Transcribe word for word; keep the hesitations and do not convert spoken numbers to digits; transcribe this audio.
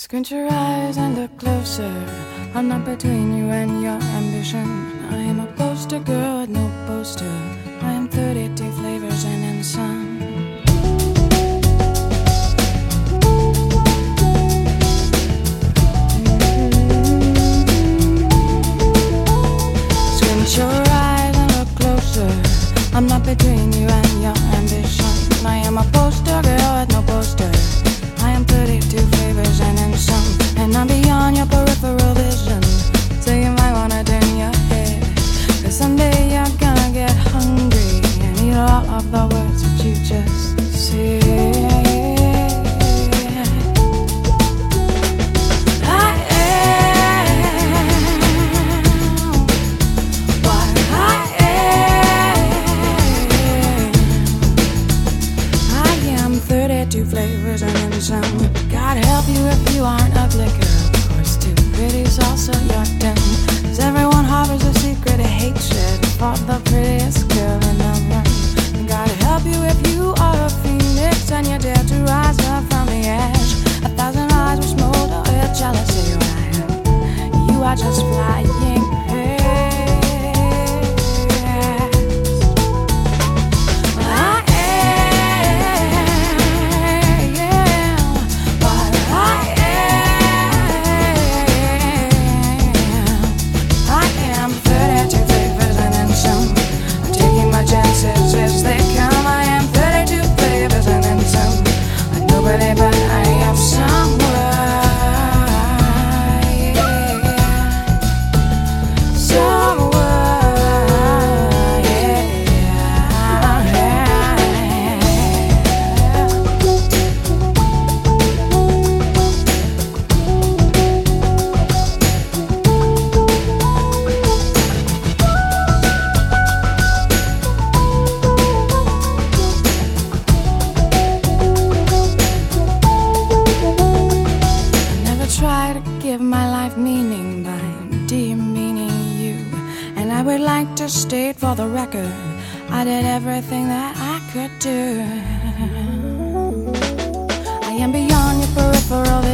Squint your eyes and look closer. I'm not between you and your ambition. I am a poster girl with no poster. I am thirty-two flavors and then some. Squint your eyes and look closer. I'm not between you and your ambition. I am a poster girl with no poster. I am thirty-two flavors and then some. And I'm beyond your peripheral vision, so you might wanna turn your head, cause someday you're gonna get hungry and eat all of the words that you just said. I am what I am. I am thirty-two flavors and then some. God help you if you aren't ugly, girl. Of course, too pretty's also your turn. Cause everyone harbors a secret of hatred for the prettiest girl in the room. And God help you if you are a phoenix and you dare to rise up from the ash. A thousand eyes will smolder with jealousy while you are just flying past. As they come, I am thirty-two flavors and then some. I'm nobody, but I am somewhere. Give my life meaning by demeaning you. And I would like to state for the record, I did everything that I could do. I am beyond your peripheral